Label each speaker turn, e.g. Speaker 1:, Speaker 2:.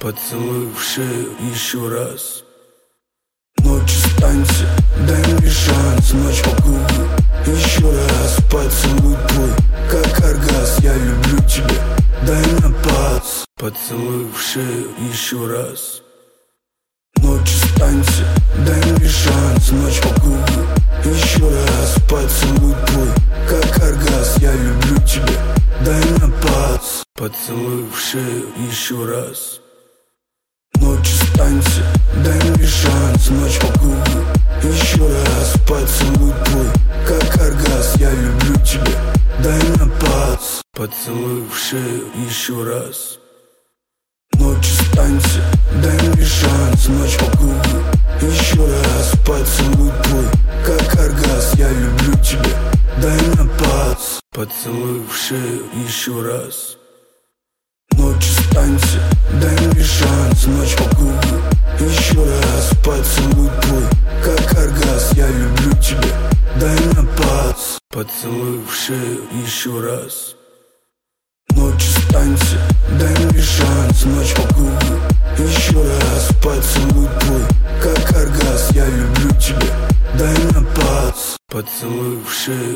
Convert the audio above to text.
Speaker 1: Поцелуй в шею еще раз. Ночь останься, дай мне шанс. Ночь по кругу, еще раз. Поцелуй твой, как оргазм. Я люблю тебя, дай на пац. Поцелуй в шею еще раз. Ночь останься, дай мне шанс. Ночь по кругу, еще раз. Поцелуй твой, как оргазм. Я люблю тебя, дай на пац. Поцелуй в шею еще раз. Ночь останься, дай мне шанс. Ночь по кругу, еще раз. Поцелуй твой, как оргазм. Я люблю тебя, дай на пац. Поцелуй в шею еще раз. Ночь останься, дай мне шанс. Ночь по кругу, еще раз. Поцелуй твой, как оргазм. Я люблю тебя, дай на пац. Поцелуй в шею еще раз. Ночь останься, дай мне шанс. Ночь по кругу, еще раз. Поцелуй твой, как оргазм. Я люблю тебя, дай на пац. Поцелуй в шею еще раз. Ночь останься, дай мне шанс. Ночь по кругу, еще раз. Поцелуй твой, как оргазм. Я люблю тебя, дай на пац. Поцелуй в шею